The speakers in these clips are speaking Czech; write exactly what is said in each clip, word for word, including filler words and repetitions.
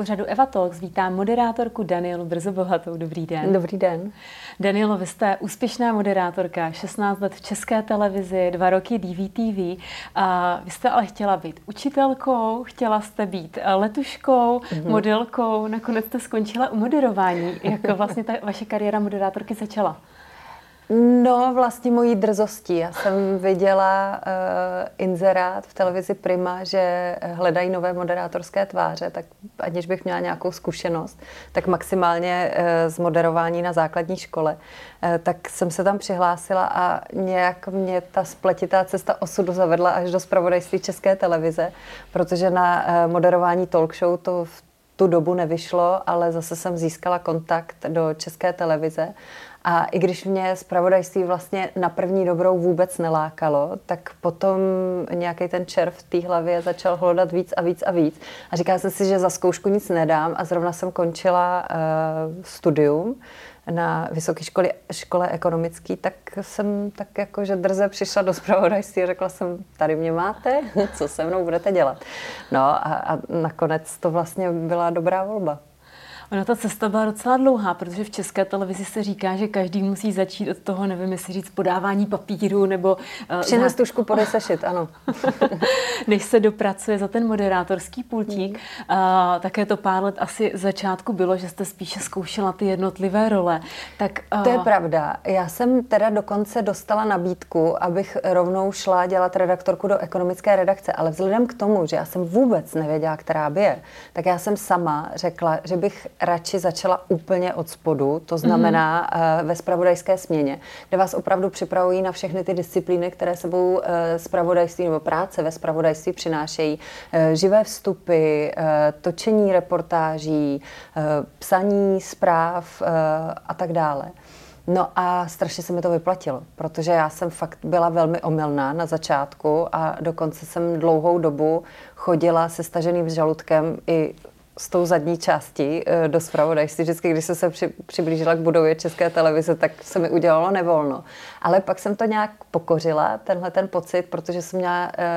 pořadu Eva Talks vítám moderátorku Danielu Brzobohatou. Dobrý den. Dobrý den. Danielo, vy jste úspěšná moderátorka, šestnáct let v České televizi, dva roky D V T V. A vy jste ale chtěla být učitelkou, chtěla jste být letuškou, mm-hmm. modelkou, nakonec jste skončila u moderování. Jak vlastně ta vaše kariéra moderátorky začala? No, vlastně mojí drzostí. Já jsem viděla uh, inzerát v televizi Prima, že hledají nové moderátorské tváře, tak aniž bych měla nějakou zkušenost, tak maximálně uh, z moderování na základní škole. Uh, tak jsem se tam přihlásila a nějak mě ta spletitá cesta osudu zavedla až do zpravodajství České televize, protože na uh, moderování talk show to v tu dobu nevyšlo, ale zase jsem získala kontakt do České televize. A i když mě zpravodajství vlastně na první dobrou vůbec nelákalo, tak potom nějaký ten červ v té hlavě začal hlodat víc a víc a víc. A říkala jsem si, že za zkoušku nic nedám a zrovna jsem končila uh, studium na vysoké škole, škole ekonomické, tak jsem tak jako, že drze přišla do zpravodajství a řekla jsem, tady mě máte, co se mnou budete dělat. No a, a nakonec to vlastně byla dobrá volba. Ona ta cesta byla docela dlouhá, protože v České televizi se říká, že každý musí začít od toho, nevím, jestli říct podávání papíru nebo... Přines tušku, podej sešit, ano. Než se dopracuje za ten moderátorský pultík. Mm. A, také to pár let asi začátku bylo, že jste spíše zkoušela ty jednotlivé role. Tak, a... To je pravda. Já jsem teda dokonce dostala nabídku, abych rovnou šla dělat redaktorku do ekonomické redakce, ale vzhledem k tomu, že já jsem vůbec nevěděla, která by je, tak já jsem sama řekla, že bych radši začala úplně od spodu, to znamená mm. uh, ve zpravodajské směně, kde vás opravdu připravují na všechny ty disciplíny, které sebou uh, zpravodajství nebo práce ve zpravodajství přinášejí. Uh, živé vstupy, uh, točení reportáží, uh, psaní zpráv uh, a tak dále. No a strašně se mi to vyplatilo, protože já jsem fakt byla velmi omylná na začátku a dokonce jsem dlouhou dobu chodila se staženým žaludkem i s tou zadní částí do zpravodajství. Vždycky, když jsem se při, přiblížila k budově České televize, tak se mi udělalo nevolno. Ale pak jsem to nějak pokořila, tenhle ten pocit, protože jsem měla eh,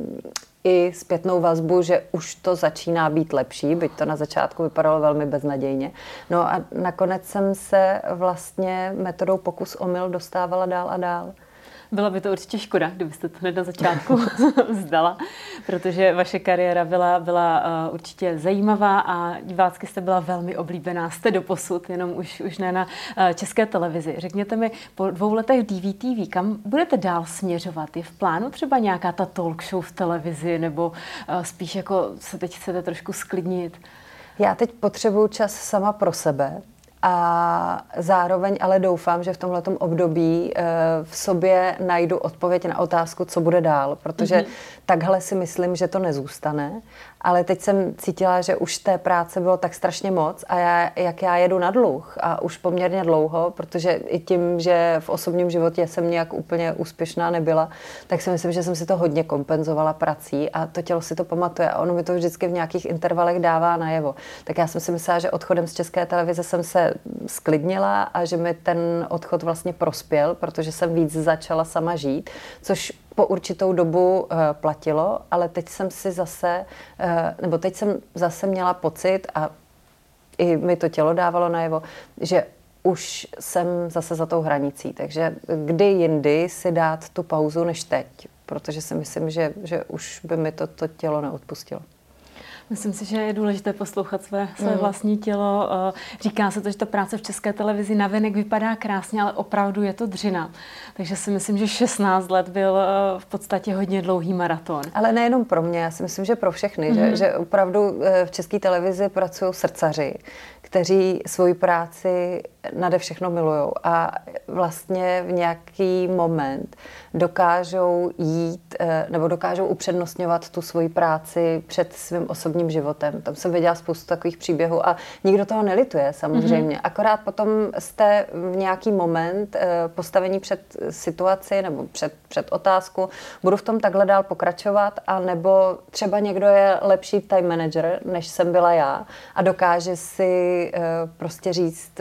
i zpětnou vazbu, že už to začíná být lepší, byť to na začátku vypadalo velmi beznadějně. No a nakonec jsem se vlastně metodou pokus omyl dostávala dál a dál. Byla by to určitě škoda, kdybyste to hned na začátku vzdala, protože vaše kariéra byla, byla uh, určitě zajímavá a divácky jste byla velmi oblíbená. Jste doposud, jenom už, už ne na uh, České televizi. Řekněte mi, po dvou letech D V T V, kam budete dál směřovat? Je v plánu třeba nějaká ta talk show v televizi, nebo uh, spíš jako se teď chcete trošku sklidnit? Já teď potřebuju čas sama pro sebe. A zároveň ale doufám, že v tomhletom období v sobě najdu odpověď na otázku, co bude dál, protože mm-hmm. takhle si myslím, že to nezůstane. Ale teď jsem cítila, že už té práce bylo tak strašně moc a já, jak já jedu na dluh a už poměrně dlouho, protože i tím, že v osobním životě jsem nějak úplně úspěšná nebyla, tak si myslím, že jsem si to hodně kompenzovala prací a to tělo si to pamatuje a ono mi to vždycky v nějakých intervalech dává najevo. Tak já jsem si myslela, že odchodem z České televize jsem se sklidnila a že mi ten odchod vlastně prospěl, protože jsem víc začala sama žít, což po určitou dobu uh, platilo, ale teď jsem si zase, uh, nebo teď jsem zase měla pocit a i mi to tělo dávalo najevo, že už jsem zase za tou hranicí, takže kdy jindy si dát tu pauzu než teď, protože si myslím, že, že už by mi to, to tělo neodpustilo. Myslím si, že je důležité poslouchat své, své mm. vlastní tělo. Říká se to, že ta práce v České televizi navenek vypadá krásně, ale opravdu je to dřina. Takže si myslím, že šestnáct let byl v podstatě hodně dlouhý maraton. Ale nejenom pro mě, já si myslím, že pro všechny. Mm. Že, že opravdu v České televizi pracují srdcaři, kteří svoji práci nade všechno milujou a vlastně v nějaký moment dokážou jít nebo dokážou upřednostňovat tu svoji práci před svým osobním životem. Tam jsem viděla spoustu takových příběhů a nikdo toho nelituje samozřejmě. Mm-hmm. Akorát potom jste v nějaký moment postavení před situaci nebo před, před otázku, budu v tom takhle dál pokračovat, a nebo třeba někdo je lepší time manager, než jsem byla já a dokáže si prostě říct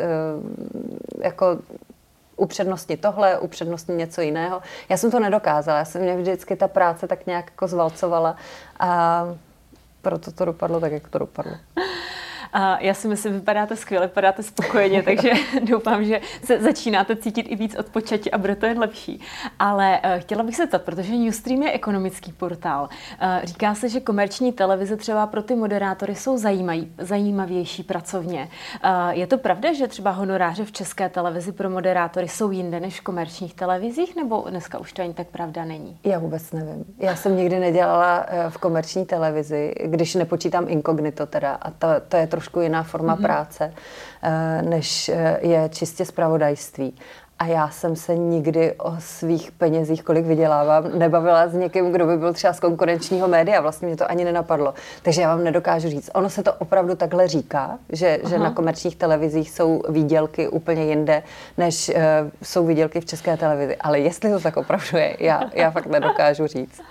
jako upřednostnit tohle, upřednostnit něco jiného. Já jsem to nedokázala, já jsem mě vždycky ta práce tak nějak jako zvalcovala a proto to dopadlo tak, jak to dopadlo. A já si myslím, vypadáte skvěle, vypadáte spokojeně, takže doufám, že se začínáte cítit i víc odpočatí a bude to jen lepší. Ale uh, chtěla bych se zeptat, protože Newstream je ekonomický portál. Uh, říká se, že komerční televize třeba pro ty moderátory jsou zajímají, zajímavější pracovně. Uh, je to pravda, že třeba honoráře v České televizi pro moderátory jsou jinde než v komerčních televizích, nebo dneska už to ani tak pravda není? Já vůbec nevím. Já jsem nikdy nedělala v komerční televizi, když nepočítám inkognito teda, a to, to je trošku jiná forma mm-hmm. práce, než je čistě zpravodajství. A já jsem se nikdy o svých penězích, kolik vydělávám, nebavila s někým, kdo by byl třeba z konkurenčního média. Vlastně mě to ani nenapadlo. Takže já vám nedokážu říct. Ono se to opravdu takhle říká, že, že na komerčních televizích jsou výdělky úplně jinde, než uh, jsou výdělky v České televizi. Ale jestli to tak opravdu je, já, já fakt nedokážu říct.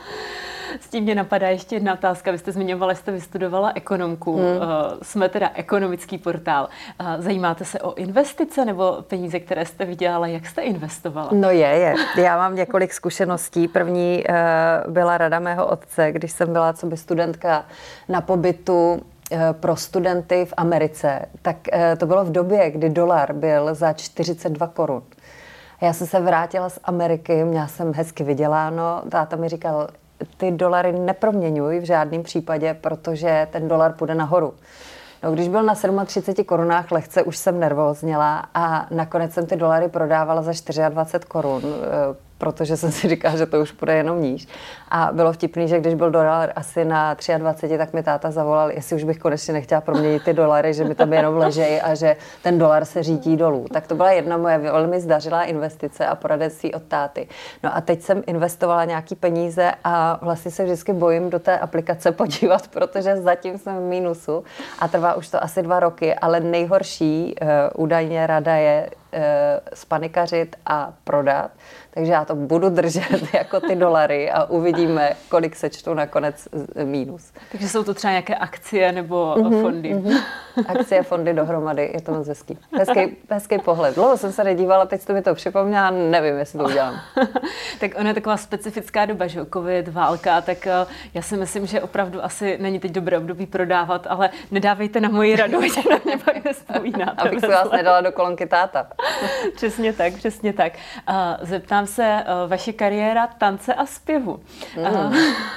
S tím mě napadá ještě jedna otázka. Vy jste zmiňovala, jste vystudovala ekonomku. Hmm. Jsme teda ekonomický portál. Zajímáte se o investice nebo peníze, které jste vydělala? Jak jste investovala? No je, je. Já mám několik zkušeností. První byla rada mého otce, když jsem byla coby studentka na pobytu pro studenty v Americe. Tak to bylo v době, kdy dolar byl za čtyřicet dva korun. Já jsem se vrátila z Ameriky, měla jsem hezky vyděláno. Táta mi říkal, ty dolary neproměňuj v žádném případě, protože ten dolar půjde nahoru. No, když byl na třiceti sedmi korunách lehce, už jsem nervózněla a nakonec jsem ty dolary prodávala za dvacet čtyři korun, protože jsem si říkala, že to už půjde jenom níž. A bylo vtipný, že když byl dolar asi na dvacet tři, tak mi táta zavolal, jestli už bych konečně nechtěla proměnit ty dolary, že mi tam jenom ležejí a že ten dolar se řítí dolů. Tak to byla jedna moje velmi zdařilá investice a poradenství od táty. No a teď jsem investovala nějaký peníze a vlastně se vždycky bojím do té aplikace podívat, protože zatím jsem v mínusu a trvá už to asi dva roky, ale nejhorší uh, údajně rada je uh, spanikařit a prodat. Takže já to budu držet jako ty dolary a uvidíme, kolik sečtu nakonec mínus. Takže jsou to třeba nějaké akcie nebo mm-hmm, fondy? Mm-hmm. Akcie, fondy dohromady, je to moc hezký. Hezký, hezký pohled. Dlouho jsem se nedívala, teď jste mi to připomněla, nevím, jestli to udělám. Tak ona je taková specifická doba, že covid, válka, tak já si myslím, že opravdu asi není teď dobré období prodávat, ale nedávejte na moji radu, ať na mě pak nespomínáte. Abych se vás nedala do kolonky táta. Přesně tak, přesně tak. Zeptám se, vaše kariéra tance a zpěvu. Mm.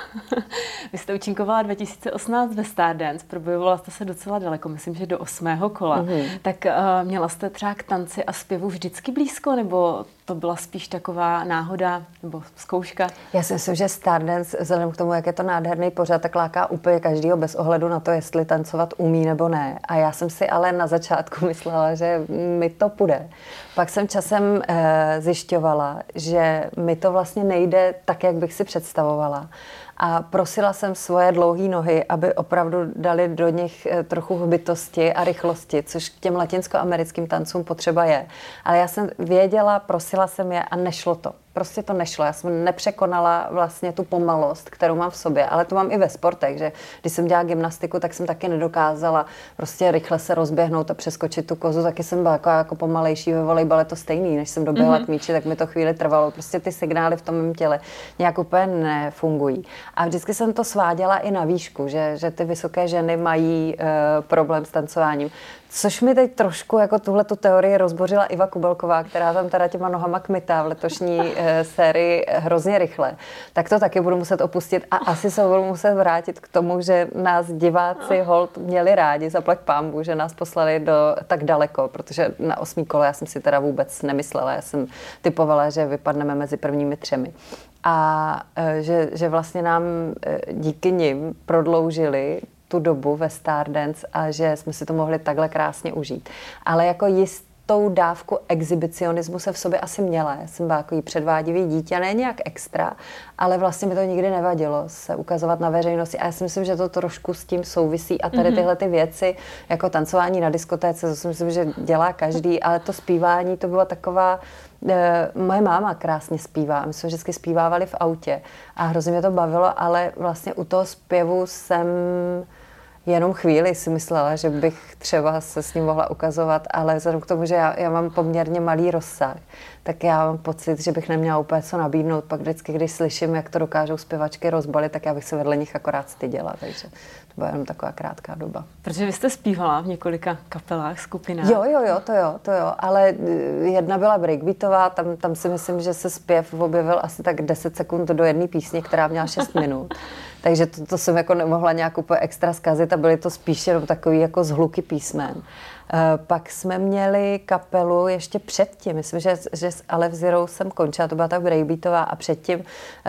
Vy jste účinkovala dva tisíce osmnáct ve Stardance, probojovala jste se docela daleko, myslím, že do osmého kola. Mm. Tak uh, měla jste třeba k tanci a zpěvu vždycky blízko, nebo to byla spíš taková náhoda nebo zkouška? Já si myslím, že Stardance, vzhledem k tomu, jak je to nádherný pořad, tak láká úplně každýho bez ohledu na to, jestli tancovat umí nebo ne. A já jsem si ale na začátku myslela, že mi to půjde. Pak jsem časem e, zjišťovala, že mi to vlastně nejde tak, jak bych si představovala. A prosila jsem svoje dlouhé nohy, aby opravdu dali do nich trochu hbitosti a rychlosti, což k těm latinskoamerickým tancům potřeba je. Ale já jsem věděla, prosila jsem je a nešlo to. Prostě to nešlo. Já jsem nepřekonala vlastně tu pomalost, kterou mám v sobě, ale to mám i ve sportech, že když jsem dělala gymnastiku, tak jsem taky nedokázala prostě rychle se rozběhnout a přeskočit tu kozu, taky jsem byla jako, jako pomalejší. Ve volejbale to stejný, než jsem doběhla mm-hmm. k míči, tak mi to chvíli trvalo. Prostě ty signály v tom mém těle nějak úplně nefungují. A vždycky jsem to sváděla i na výšku, že, že ty vysoké ženy mají uh, problém s tancováním. Což mi teď trošku jako tuhletu teorii rozbořila Iva Kubelková, která tam teda těma nohama kmitá v letošní e, sérii hrozně rychle. Tak to taky budu muset opustit a asi se budu muset vrátit k tomu, že nás diváci hold měli rádi, zaplať pánbůh, že nás poslali do tak daleko, protože na osmý kolo já jsem si teda vůbec nemyslela. Já jsem typovala, že vypadneme mezi prvními třemi. A e, že, že vlastně nám e, díky nim prodloužili tu dobu ve Stardance a že jsme si to mohli takhle krásně užít. Ale jako jistou dávku exhibicionismu se v sobě asi měla. Já jsem byla jako předvádivý dítě, ne nějak extra, ale vlastně mi to nikdy nevadilo se ukazovat na veřejnosti. A já si myslím, že to trošku s tím souvisí. A tady tyhle ty věci, jako tancování na diskotéce, to si myslím, že dělá každý, ale to zpívání, to byla taková... Moje máma krásně zpívá, my jsme vždycky zpívávali v autě a hrozně mě to bavilo, ale vlastně u toho zpěvu jsem jenom chvíli si myslela, že bych třeba se s ním mohla ukazovat, ale vzhledem k tomu, že já, já mám poměrně malý rozsah, tak já mám pocit, že bych neměla úplně co nabídnout. Pak vždycky, když slyším, jak to dokážou zpěvačky rozbalit, tak já bych se vedle nich akorát styděla, takže to byla jenom taková krátká doba. Protože vy jste zpívala v několika kapelách, skupinách. Jo, jo, jo, to jo, to jo, ale jedna byla breakbeatová, tam, tam si myslím, že se zpěv objevil asi tak deset sekund do jedné písně, která měla šest minut. Takže to, to jsem jako nemohla nějak úplně extra zkazit a byly to spíš jenom takový jako zhluky písmen. Pak jsme měli kapelu ještě předtím, myslím, že, že s Aleph Zero jsem končila, to byla tak breakbeatová a předtím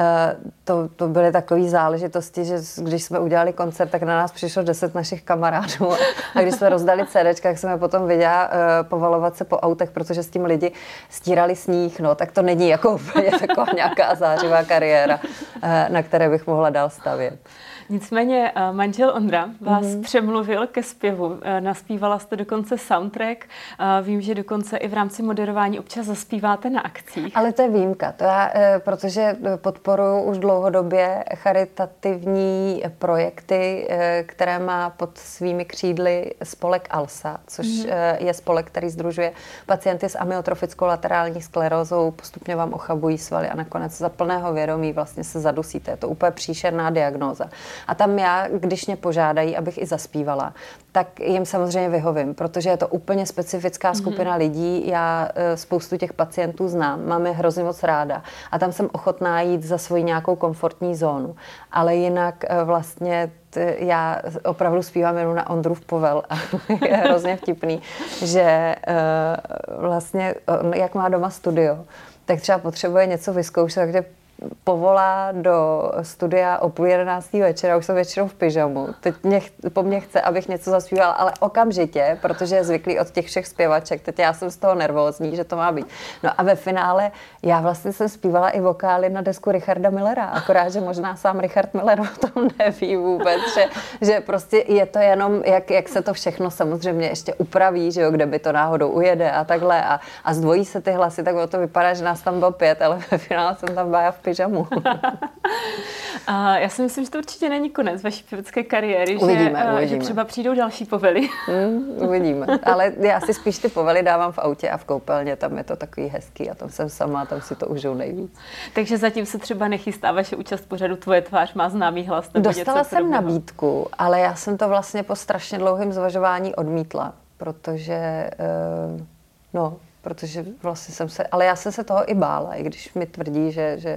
to, to byly takové záležitosti, že když jsme udělali koncert, tak na nás přišlo deset našich kamarádů a když jsme rozdali cédéčka, tak jsem je potom viděla povalovat se po autech, protože s tím lidi stírali sníh, no, tak to není jako úplně taková nějaká zářivá kariéra, na které bych mohla dál stavět. Nicméně manžel Ondra vás mm-hmm. přemluvil ke zpěvu. Naspívala jste dokonce soundtrack. Vím, že dokonce i v rámci moderování občas zaspíváte na akcích. Ale to je výjimka, to já, protože podporuji už dlouhodobě charitativní projekty, které má pod svými křídly spolek ALSA, což mm-hmm. je spolek, který sdružuje pacienty s amyotrofickou laterální sklerózou, postupně vám ochabují svaly a nakonec za plného vědomí vlastně se zadusíte. Je to úplně příšerná diagnóza. A tam já, když mě požádají, abych i zaspívala, tak jim samozřejmě vyhovím, protože je to úplně specifická skupina mm-hmm. lidí. Já spoustu těch pacientů znám, mám je hrozně moc ráda a tam jsem ochotná jít za svoji nějakou komfortní zónu. Ale jinak vlastně t, já opravdu zpívám jenom na Ondrův povel a je hrozně vtipný, že vlastně jak má doma studio, tak třeba potřebuje něco vyzkoušet, takže povolá do studia o půl jedenáctý večera, už jsem většinou v pyžamu. Teď mě, po mně chce, abych něco zaspívala, ale okamžitě, protože je zvyklý od těch všech zpěvaček. Teď já jsem z toho nervózní, že to má být. No a ve finále já vlastně jsem zpívala i vokály na desku Richarda Millera, akorát, že možná sám Richard Miller o tom neví vůbec, že, že prostě je to jenom, jak, jak se to všechno samozřejmě ještě upraví, že jo, kde by to náhodou ujede a takhle a, a zdvojí se ty hlasy, tak o to vypadá, že nás tam bylo pět, ale ve finále jsem tam byla v pyžamu. A já si myslím, že to určitě není konec vaší pěvecké kariéry, uvidíme, že, uvidíme. že třeba přijdou další povely. Hmm, uvidíme. Ale já si spíš ty povely dávám v autě a v koupelně, tam je to takový hezký a tam jsem sama, tam si to užiju nejvíc. Takže zatím se třeba nechystá vaše účast pořadu Tvoje tvář má známý hlas? Dostala jsem nabídku, ale já jsem to vlastně po strašně dlouhém zvažování odmítla, protože no, protože vlastně jsem se, ale já jsem se toho i bála, i když mi tvrdí, že, že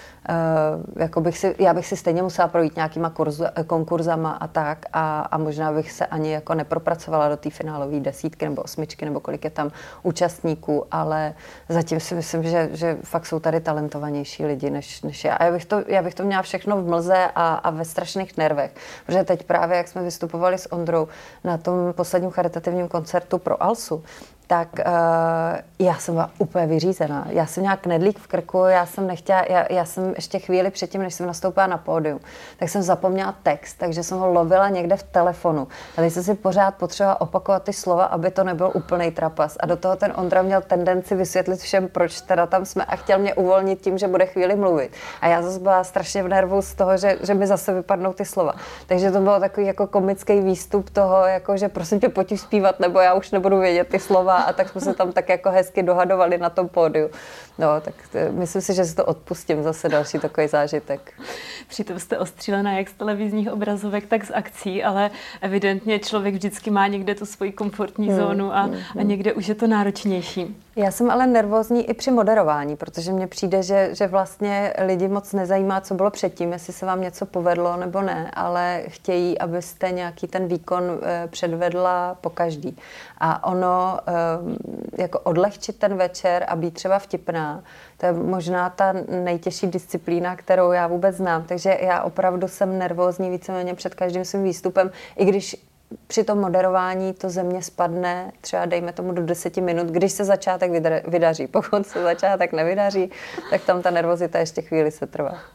Uh, jako bych si, já bych si stejně musela projít nějakýma kurzu, konkurzama a tak a, a možná bych se ani jako nepropracovala do té finálové desítky nebo osmičky nebo kolik je tam účastníků, ale zatím si myslím, že, že fakt jsou tady talentovanější lidi než, než já. A já bych, to, já bych to měla všechno v mlze a, a ve strašných nervech, protože teď právě, jak jsme vystupovali s Ondrou na tom posledním charitativním koncertu pro Alsu, tak uh, já jsem byla úplně vyřízená. Já jsem měla knedlík v krku, já jsem nechtěla, já, já jsem ještě chvíli předtím, než jsem nastoupila na pódium, tak jsem zapomněla text, takže jsem ho lovila někde v telefonu. A teď jsem si pořád potřebovala opakovat ty slova, aby to nebyl úplnej trapas. A do toho ten Ondra měl tendenci vysvětlit všem, proč teda tam jsme a chtěl mě uvolnit tím, že bude chvíli mluvit. A já zase byla strašně v nervu z toho, že, že mi zase vypadnou ty slova. Takže to bylo takový jako komický výstup toho, jako, že prosím tě, pojď zpívat, nebo já už nebudu vědět ty slova. A tak jsme se tam tak jako hezky dohadovali na tom pódiu. No, tak myslím si, že si to odpustím, zase další takový zážitek. Přitom jste ostřílená jak z televizních obrazovek, tak z akcí, ale evidentně člověk vždycky má někde tu svoji komfortní hmm, zónu a, hmm, a někde už je to náročnější. Já jsem ale nervózní i při moderování, protože mně přijde, že, že vlastně lidi moc nezajímá, co bylo předtím, jestli se vám něco povedlo nebo ne, ale chtějí, abyste nějaký ten výkon e, předvedla po každý. A ono, e, jako odlehčit ten večer a být třeba vtipná, to je možná ta nejtěžší disciplína, kterou já vůbec znám. Takže já opravdu jsem nervózní víceméně před každým svým výstupem, i když při tom moderování to ze mě spadne třeba dejme tomu do deseti minut, když se začátek vydaří. Pokud se začátek nevydaří, tak tam ta nervozita ještě chvíli se trvá.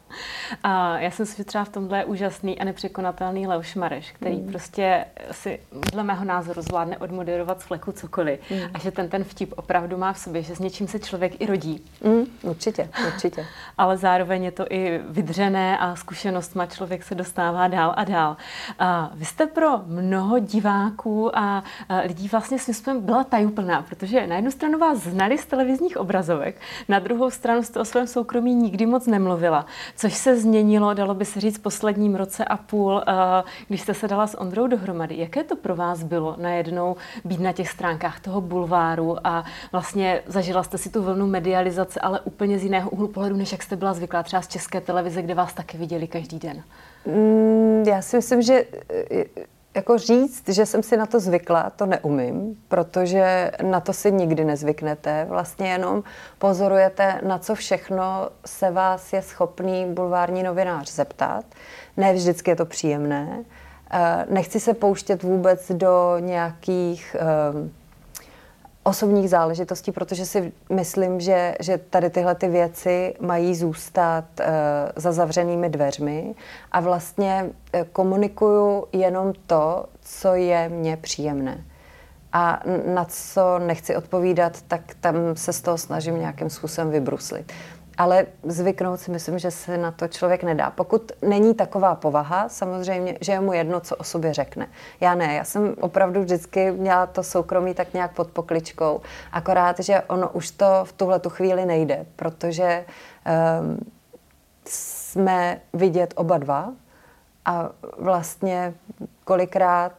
A já jsem si třeba v tomhle je úžasný a nepřekonatelný Leoš Mareš, který mm. prostě si dle mého názoru zvládne odmoderovat z fleku cokoliv. Mm. A že ten ten vtip opravdu má v sobě, že s něčím se člověk i rodí. Mm, určitě, určitě. Ale zároveň je to i vydřené a zkušenostma člověk se dostává dál a dál. A vy jste pro mnoho diváků a lidí vlastně svým způsobem byla tajuplná, protože na jednu stranu vás znali z televizních obrazovek, na druhou stranu jste o svém soukromí nikdy moc nemluvila, což se změnilo, dalo by se říct, v posledním roce a půl, když jste se dala s Ondrou dohromady. Jaké to pro vás bylo najednou být na těch stránkách toho bulváru a vlastně zažila jste si tu vlnu medializace, ale úplně z jiného úhlu pohledu, než jak jste byla zvyklá třeba z České televize, kde vás taky viděli každý den? Mm, já si myslím, že jako říct, že jsem si na to zvykla, to neumím, protože na to si nikdy nezvyknete. Vlastně jenom pozorujete, na co všechno se vás je schopný bulvární novinář zeptat. Ne vždycky je to příjemné. Nechci se pouštět vůbec do nějakých osobních záležitostí, protože si myslím, že, že tady tyhle ty věci mají zůstat uh, za zavřenými dveřmi a vlastně uh, komunikuju jenom to, co je mně příjemné. A na co nechci odpovídat, tak tam se z toho snažím nějakým způsobem vybruslit. Ale zvyknout si myslím, že se na to člověk nedá. Pokud není taková povaha, samozřejmě, že je mu jedno, co o sobě řekne. Já ne, já jsem opravdu vždycky měla to soukromí tak nějak pod pokličkou. Akorát, že ono už to v tuhle tu chvíli nejde, protože um, jsme vidět oba dva a vlastně kolikrát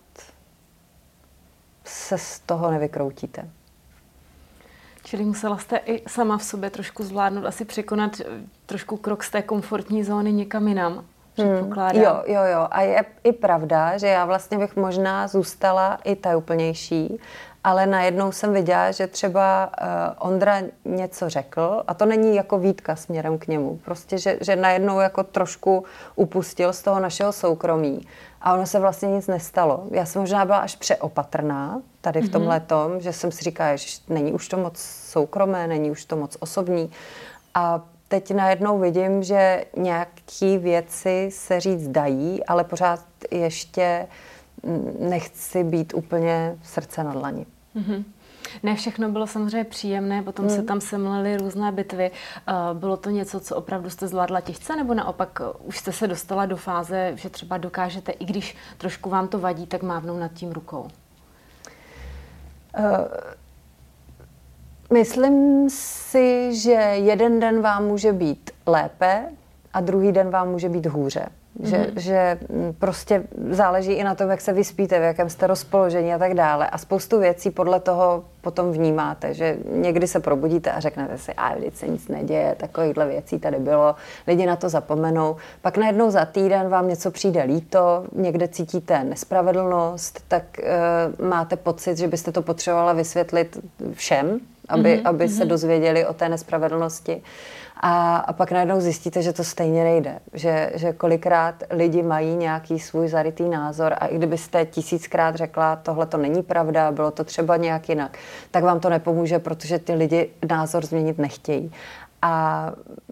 se z toho nevykroutíte. Čili musela jste i sama v sobě trošku zvládnout, asi překonat trošku krok z té komfortní zóny někam jinam, předpokládám. Hmm, jo, jo, jo. A je i pravda, že já vlastně bych možná zůstala i tajuplnější, ale najednou jsem viděla, že třeba uh, Ondra něco řekl, a to není jako výtka směrem k němu, prostě, že, že najednou jako trošku upustil z toho našeho soukromí. A ono se vlastně nic nestalo. Já jsem možná byla až přeopatrná tady v tomhletom, mm-hmm. že jsem si říkala, že není už to moc soukromé, není už to moc osobní. A teď najednou vidím, že nějaké věci se říct dají, ale pořád ještě nechci být úplně srdce na dlani. Mm-hmm. Ne všechno bylo samozřejmě příjemné, potom mm. se tam semlely různé bitvy. Bylo to něco, co opravdu jste zvládla těžce, nebo naopak už jste se dostala do fáze, že třeba dokážete, i když trošku vám to vadí, tak mávnout nad tím rukou? Uh, myslím si, že jeden den vám může být lépe a druhý den vám může být hůře. Že, mm-hmm. že prostě záleží i na tom, jak se vyspíte, v jakém jste rozpoložení a tak dále. A spoustu věcí podle toho potom vnímáte, že někdy se probudíte a řeknete si, a vždyť se nic neděje, takovýchhle věcí tady bylo, lidi na to zapomenou. Pak najednou za týden vám něco přijde líto, někde cítíte nespravedlnost, tak uh, máte pocit, že byste to potřebovala vysvětlit všem, aby, mm-hmm. aby se dozvěděli o té nespravedlnosti. A, a pak najednou zjistíte, že to stejně nejde. Že, že kolikrát lidi mají nějaký svůj zarytý názor a i kdybyste tisíckrát řekla, tohle to není pravda, bylo to třeba nějak jinak, tak vám to nepomůže, protože ty lidi názor změnit nechtějí. A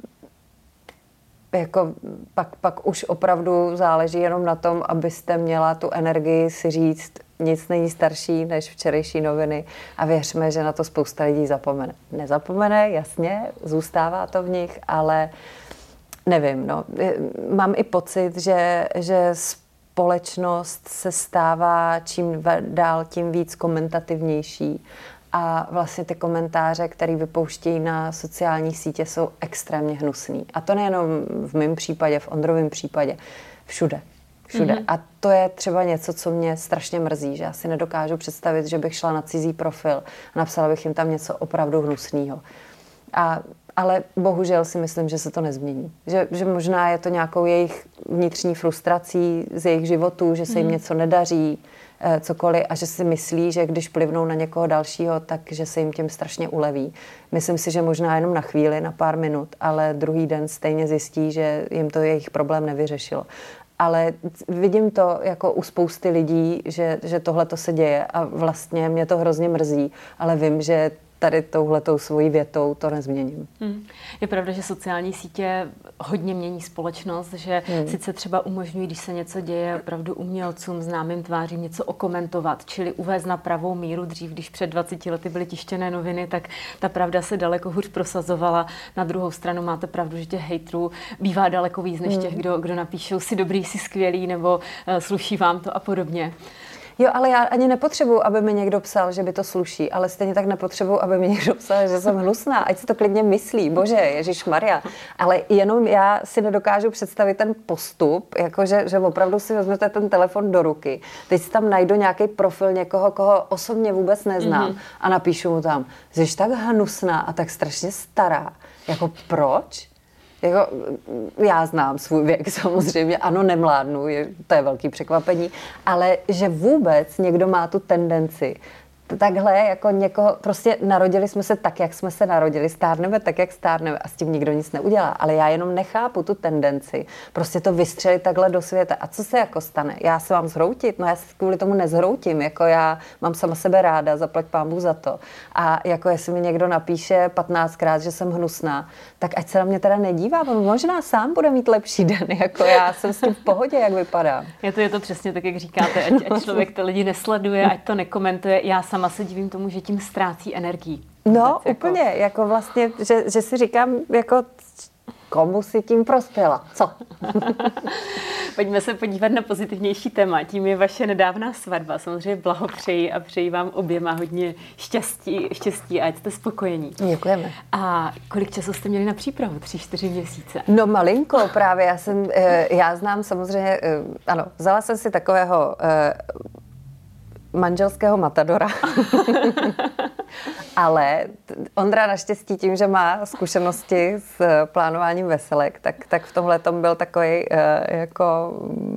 jako pak, pak už opravdu záleží jenom na tom, abyste měla tu energii si říct, nic není starší než včerejší noviny a věřme, že na to spousta lidí zapomene. Nezapomene, jasně, zůstává to v nich, ale nevím, no. Mám i pocit, že, že společnost se stává čím dál tím víc komentativnější a vlastně ty komentáře, které vypouštějí na sociální sítě, jsou extrémně hnusný. A to nejenom v mém případě, v Ondrovém případě, všude. Všude. Mm-hmm. A to je třeba něco, co mě strašně mrzí, že já si nedokážu představit, že bych šla na cizí profil a napsala bych jim tam něco opravdu hnusného. A, ale bohužel si myslím, že se to nezmění. Že, že možná je to nějakou jejich vnitřní frustrací z jejich životů, že se jim mm-hmm. něco nedaří, eh, cokoliv, a že si myslí, že když plivnou na někoho dalšího, tak že se jim tím strašně uleví. Myslím si, že možná jenom na chvíli, na pár minut, ale druhý den stejně zjistí, že jim to jejich problém nevyřešilo. Ale vidím to jako u spousty lidí, že, že tohle to se děje a vlastně mě to hrozně mrzí, ale vím, že tady touhletou svojí větou to nezměním. Hmm. Je pravda, že sociální sítě hodně mění společnost, že hmm. sice třeba umožňují, když se něco děje, opravdu umělcům, známým tvářím něco okomentovat, čili uvést na pravou míru. Dřív, když před dvaceti lety byly tištěné noviny, tak ta pravda se daleko hůř prosazovala. Na druhou stranu máte pravdu, že těch hejtrů bývá daleko víc než těch, kdo, kdo napíšou si dobrý, si skvělý, nebo uh, sluší vám to a podobně. Jo, ale já ani nepotřebuji, aby mi někdo psal, že by to sluší, ale stejně tak nepotřebuji, aby mi někdo psal, že jsem hnusná, ať si to klidně myslí, bože, ježišmarja. Ale jenom já si nedokážu představit ten postup, jakože, že opravdu si vezmete ten telefon do ruky, teď si tam najdu nějaký profil někoho, koho osobně vůbec neznám mm-hmm. a napíšu mu tam, jsi tak hnusná a tak strašně stará. Jako proč? Jako, já znám svůj věk samozřejmě, ano, nemládnu, je, to je velký překvapení, ale že vůbec někdo má tu tendenci takhle jako někoho, prostě narodili jsme se tak, jak jsme se narodili, stárneme tak, jak stárneme a s tím nikdo nic neudělá, ale já jenom nechápu tu tendenci, prostě to vystřelit takhle do světa a co se jako stane? Já se mám zhroutit? No já se kvůli tomu nezhroutím, jako já mám sama sebe ráda, zaplať pánbůh za to a jako jestli mi někdo napíše patnáctkrát, že jsem hnusná, tak ať se na mě teda nedívá, on možná sám bude mít lepší den, jako já jsem s tím v pohodě, jak vypadá. Je to, je to přesně tak, jak říkáte, ať, ať člověk ty lidi nesleduje, ať to nekomentuje, já sama se divím tomu, že tím ztrácí energii. No, jako... úplně, jako vlastně, že, že si říkám, jako komu si tím prospěla, co? Pojďme se podívat na pozitivnější téma, tím je vaše nedávná svatba. Samozřejmě blahopřeji a přeji vám oběma hodně štěstí, štěstí a ať jste spokojení. Děkujeme. A kolik času jste měli na přípravu? Tři, čtyři měsíce? No malinko právě, já jsem, já znám samozřejmě, ano, vzala jsem si takového manželského matadora. Ale Ondra naštěstí tím, že má zkušenosti s plánováním veselek, tak, tak v tomhle tom byl takový jako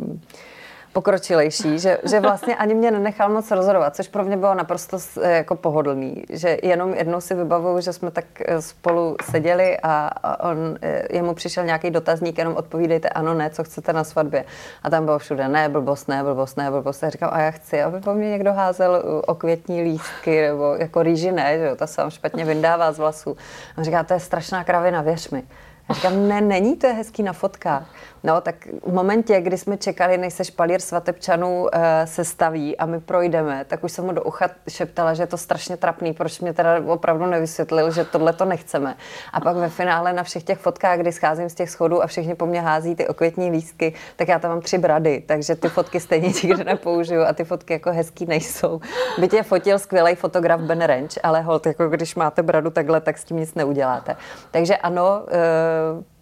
pokročilejší, že, že vlastně ani mě nenechal moc rozhodovat, což pro mě bylo naprosto jako pohodlný, že jenom jednou si vybavuju, že jsme tak spolu seděli a on, jemu přišel nějaký dotazník, jenom odpovídejte ano, ne, co chcete na svatbě. A tam bylo všude ne, blbost, ne, blbost, ne, blbost. A říkám, a já chci, aby po mně někdo házel okvětní lístky, nebo jako rýži ne, že jo, ta se vám špatně vyndává z vlasů. A on říká, to je strašná kravina, věř mi. Já říkám, ne, není, to je hezký na fotkách. No, tak v momentě, kdy jsme čekali, než se špalír svatebčanů e, sestaví a my projdeme, tak už jsem mu do ucha šeptala, že je to strašně trapný, proč mě teda opravdu nevysvětlil, že tohle to nechceme. A pak ve finále na všech těch fotkách, kdy scházím z těch schodů a všichni po mně hází ty okvětní lístky, tak já tam mám tři brady, takže ty fotky stejně nikde nepoužiju a ty fotky jako hezký nejsou. Byť je fotil skvělý fotograf Ben Ranch, ale holt, jako když máte bradu takhle, tak s tím nic neuděláte. Takže ano, e,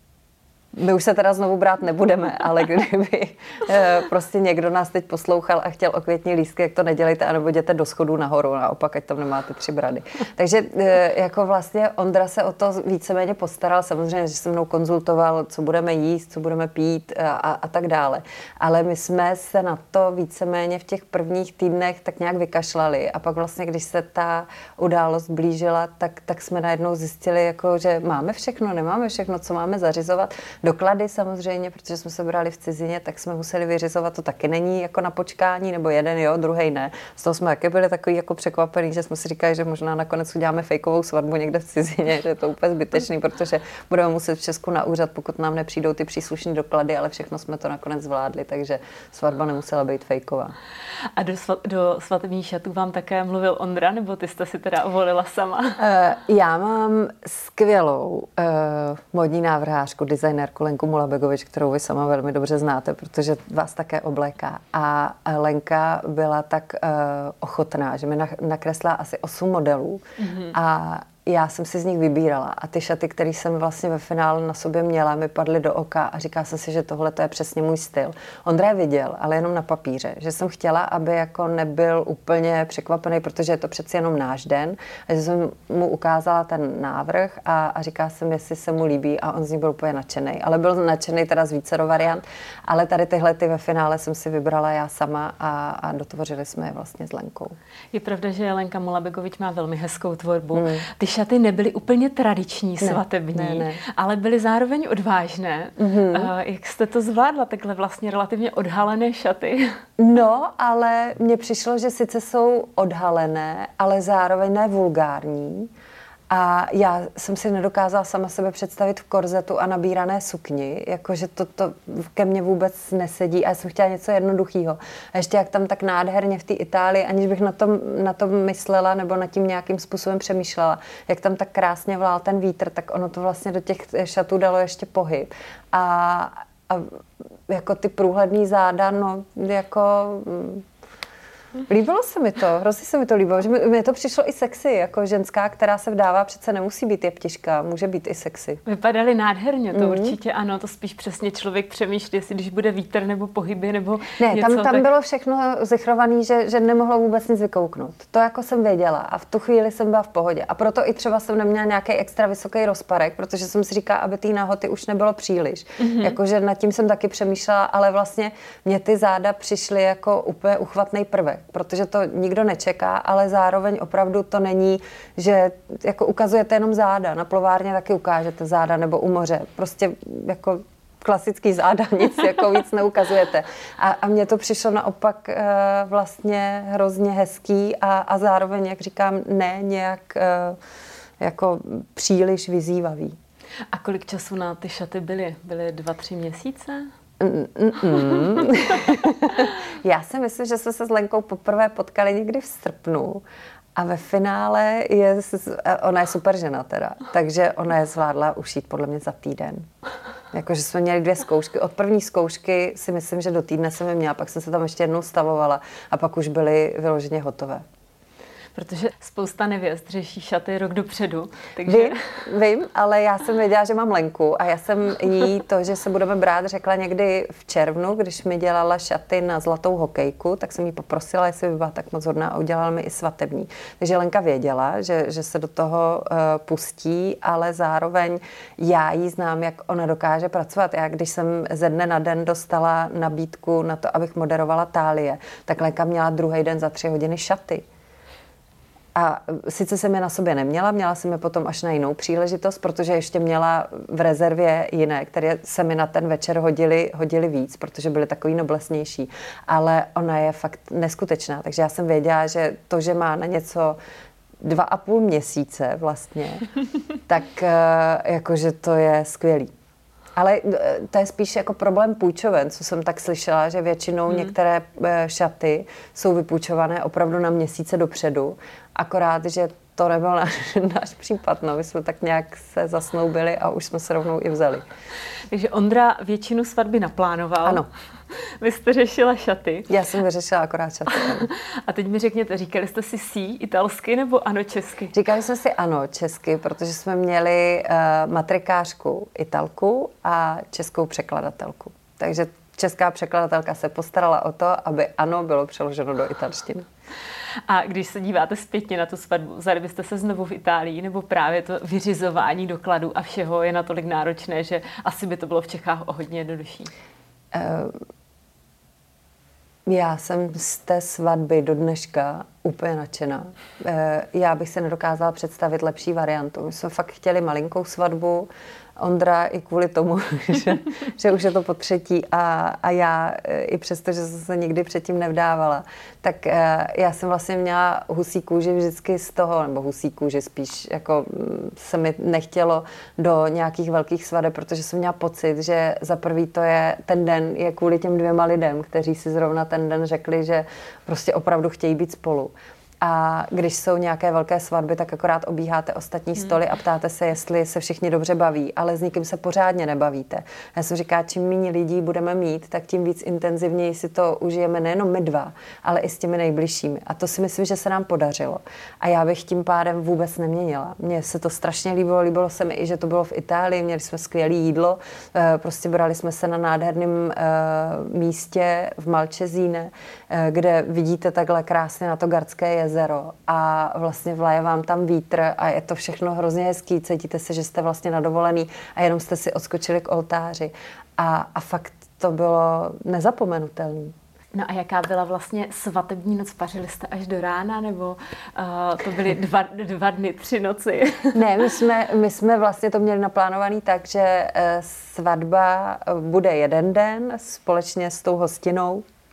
my už se teda znovu brát nebudeme, ale kdyby prostě někdo nás teď poslouchal a chtěl okvětní lístky, jak to nedělejte, anebo jděte do schodů nahoru, naopak, ať tam nemáte tři brady. Takže jako vlastně Ondra se o to víceméně postaral, samozřejmě, že se mnou konzultoval, co budeme jíst, co budeme pít a, a tak dále. Ale my jsme se na to víceméně v těch prvních týdnech tak nějak vykašlali a pak vlastně, když se ta událost blížila, tak, tak jsme najednou zjistili, jako, že máme všechno, nemáme všechno, co máme zařizovat. Doklady samozřejmě, protože jsme se brali v cizině, tak jsme museli vyřizovat, to taky není jako na počkání, nebo jeden jo, druhý ne. Z toho jsme taky byli takový jako překvapený, že jsme si říkali, že možná nakonec uděláme fejkovou svatbu někde v cizině, že je to úplně zbytečný, protože budeme muset v Česku na úřad, pokud nám nepřijdou ty příslušné doklady, ale všechno jsme to nakonec zvládli, takže svatba nemusela být fejková. A do, svat, do svatební šatu vám také mluvil Ondra, nebo ty jste si teda volila sama? Uh, já mám skvělou uh, modní návrhářku, designer Lenku Mulabegovič, kterou vy sama velmi dobře znáte, protože vás také obléká. A Lenka byla tak uh, ochotná, že mi nakreslila asi osm modelů mm-hmm. a já jsem si z nich vybírala a ty šaty, které jsem vlastně ve finále na sobě měla, mi padly do oka a říkala jsem si, že tohle to je přesně můj styl. Ondra je viděl, ale jenom na papíře, že jsem chtěla, aby jako nebyl úplně překvapený, protože je to přeci jenom náš den a že jsem mu ukázala ten návrh a, a říkala jsem, jestli se mu líbí a on z ní byl úplně nadšený, ale byl nadšený teda z vícero variant, ale tady tyhle ty ve finále jsem si vybrala já sama a, a dotvořili jsme je vlastně s Lenkou. Je pravda, že Lenka Mulabegovič má velmi hezkou tvorbu. Hmm. Ty šaty nebyly úplně tradiční, ne, svatební, ne, ne. ale byly zároveň odvážné. Mm-hmm. Jak jste to zvládla, takhle vlastně relativně odhalené šaty? No, ale mně přišlo, že sice jsou odhalené, ale zároveň ne vulgární. A já jsem si nedokázala sama sebe představit v korzetu a nabírané sukni, jakože to, to ke mně vůbec nesedí a já jsem chtěla něco jednoduchého. A ještě jak tam tak nádherně v té Itálii, aniž bych na tom, na tom myslela nebo nad tím nějakým způsobem přemýšlela, jak tam tak krásně vlál ten vítr, tak ono to vlastně do těch šatů dalo ještě pohyb. A, a jako ty průhledný záda, no jako... Líbilo se mi to, hrozně se mi to líbilo, že mi, mi to přišlo i sexy, jako ženská, která se vdává, přece nemusí být jeptiška, může být i sexy. Vypadaly nádherně, to mm. určitě ano, to spíš přesně člověk přemýšlí, jestli když bude vítr nebo pohyby nebo ne, něco. Ne, tam, tam tak... bylo všechno zichrované, že, že nemohlo vůbec nic vykouknout. To jako jsem věděla a v tu chvíli jsem byla v pohodě. A proto i třeba jsem neměla nějaký extra vysoký rozparek, protože jsem si říkala, aby té nahoty už nebylo příliš. Mm-hmm. Jakože nad tím jsem taky přemýšlela, ale vlastně mě ty záda přišly jako úplně uchvatný prvek. Protože to nikdo nečeká, ale zároveň opravdu to není, že jako ukazujete jenom záda. Na plovárně taky ukážete záda nebo u moře. Prostě jako klasický záda, nic jako víc neukazujete. A, a mně to přišlo naopak e, vlastně hrozně hezký a, a zároveň, jak říkám, ne nějak e, jako příliš vyzývavý. A kolik času na ty šaty byly? Byly dva, tři měsíce? Mm, mm, mm. Já si myslím, že jsme se s Lenkou poprvé potkali někdy v srpnu a ve finále je, ona je super žena teda, takže ona je zvládla ušít podle mě za týden. Jakože jsme měli dvě zkoušky. Od první zkoušky si myslím, že do týdne jsem je měla, pak jsem se tam ještě jednou stavovala a pak už byly vyloženě hotové. Protože spousta nevěst řeší šaty rok dopředu. Takže... Vím, vím, ale já jsem věděla, že mám Lenku a já jsem jí to, že se budeme brát, řekla někdy v červnu, když mi dělala šaty na zlatou hokejku, tak jsem jí poprosila, jestli by byla tak moc hodná a udělala mi i svatební. Takže Lenka věděla, že, že se do toho uh, pustí, ale zároveň já jí znám, jak ona dokáže pracovat. Já když jsem ze dne na den dostala nabídku na to, abych moderovala Tálie, tak Lenka měla druhý den za tři hodiny šaty. A sice jsem je na sobě neměla, měla jsem je potom až na jinou příležitost, protože ještě měla v rezervě jiné, které se mi na ten večer hodily, hodily víc, protože byly takový noblesnější. Ale ona je fakt neskutečná, takže já jsem věděla, že to, že má na něco dva a půl měsíce vlastně, tak jakože to je skvělý. Ale to je spíš jako problém půjčoven, co jsem tak slyšela, že většinou hmm. některé šaty jsou vypůjčované opravdu na měsíce dopředu, akorát, že to nebyl náš, náš případ. No. My jsme tak nějak se zasnoubili a už jsme se rovnou i vzali. Takže Ondra většinu svatby naplánoval. Ano. Vy jste řešila šaty. Já jsem vyřešila akorát šaty. A teď mi řekněte, říkali jste si sí italsky nebo ano česky? Říkali jsme si ano česky, protože jsme měli uh, matrikářku Italku a českou překladatelku. Takže česká překladatelka se postarala o to, aby ano bylo přeloženo do italštiny. A když se díváte zpětně na tu svatbu, vzali byste se znovu v Itálii, nebo právě to vyřizování dokladů a všeho je natolik náročné, že asi by to bylo v Čechách o hodně jednodušší? Uh, já jsem z té svatby do dneška úplně nadšená. Uh, já bych se nedokázala představit lepší variantu. My jsme fakt chtěli malinkou svatbu, Ondra i kvůli tomu, že, že už je to po třetí a, a já i přesto, že jsem se nikdy předtím nevdávala, tak uh, já jsem vlastně měla husí kůži vždycky z toho, nebo husí kůži spíš, jako se mi nechtělo do nějakých velkých svadeb, protože jsem měla pocit, že za prvý to je, ten den je kvůli těm dvěma lidem, kteří si zrovna ten den řekli, že prostě opravdu chtějí být spolu. A když jsou nějaké velké svatby, tak akorát obíháte ostatní stoly a ptáte se, jestli se všichni dobře baví, ale s nikým se pořádně nebavíte. Já jsem říkala, čím méně lidí budeme mít, tak tím víc intenzivněji si to užijeme nejenom my dva, ale i s těmi nejbližšími. A to si myslím, že se nám podařilo. A já bych tím pádem vůbec neměnila. Mně se to strašně líbilo, líbilo se mi i, že to bylo v Itálii, měli jsme skvělé jídlo, prostě brali jsme se na nádherném místě v Malčezíne, kde vidíte takhle krásně na to Gardské jezero a vlastně vlaje vám tam vítr a je to všechno hrozně hezký. Cítíte se, že jste vlastně na dovolený a jenom jste si odskočili k oltáři. A, a fakt to bylo nezapomenutelné. No a jaká byla vlastně svatební noc? Pařili jste až do rána, nebo uh, to byly dva, dva dny, tři noci? Ne, my jsme, my jsme vlastně to měli naplánovaný tak, že svatba bude jeden den společně s tou hostinou.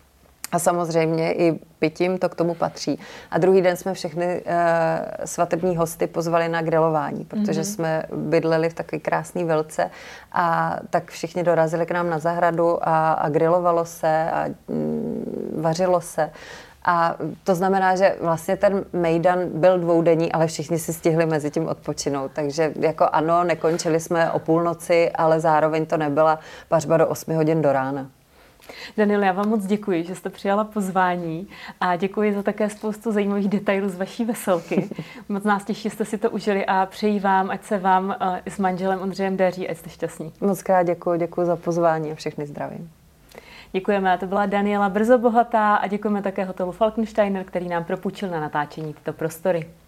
A samozřejmě i pitím to k tomu patří. A druhý den jsme všechny uh, svatební hosty pozvali na grilování, protože mm-hmm. jsme bydleli v takové krásné vilce a tak všichni dorazili k nám na zahradu a, a grilovalo se a mm, vařilo se. A to znamená, že vlastně ten mejdan byl dvoudenní, ale všichni si stihli mezi tím odpočinout. Takže jako ano, nekončili jsme o půlnoci, ale zároveň to nebyla pařba do osmi hodin do rána. Danielo, já vám moc děkuji, že jste přijala pozvání a děkuji za také spoustu zajímavých detailů z vaší veselky. Moc nás těší, že jste si to užili a přeji vám, ať se vám i s manželem Ondřejem daří, ať jste šťastní. Moc krát děkuji, děkuji za pozvání a všechny zdravím. Děkujeme, to byla Daniela Brzobohatá a děkujeme také hotelu Falkensteiner, který nám propůjčil na natáčení tyto prostory.